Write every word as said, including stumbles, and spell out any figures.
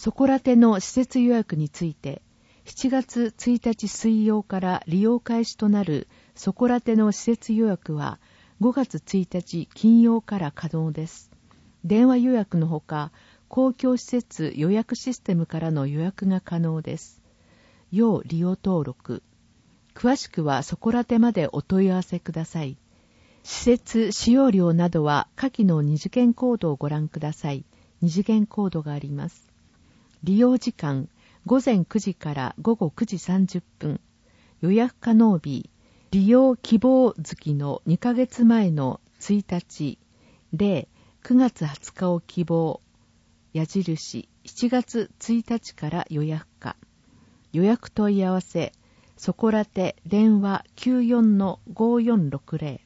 そこらての施設予約について、しちがつついたち水曜から利用開始となるそこらての施設予約はごがつついたち金曜から可能です。電話予約のほか、公共施設予約システムからの予約が可能です。要利用登録。詳しくはそこらてまでお問い合わせください。施設使用料などは下記の二次元コードをご覧ください。二次元コードがあります。利用時間、ごぜんくじからごごくじさんじゅっぷん。予約可能日、利用希望月のにかげつまえのついたちでくがつはつかを希望。矢印、しちがつついたちから予約可。予約問い合わせ、そこらて電話 きゅうよんのごよんろくぜろ。